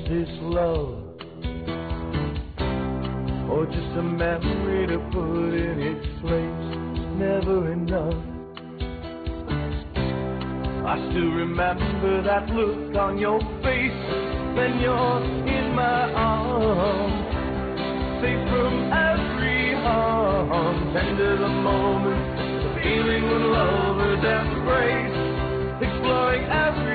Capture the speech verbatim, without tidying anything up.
this love? Or just a memory to put in its place? Never enough. I still remember that look on your face when you're in my arms, safe from every harm. Tender the moment, the feeling when lovers embrace, exploring every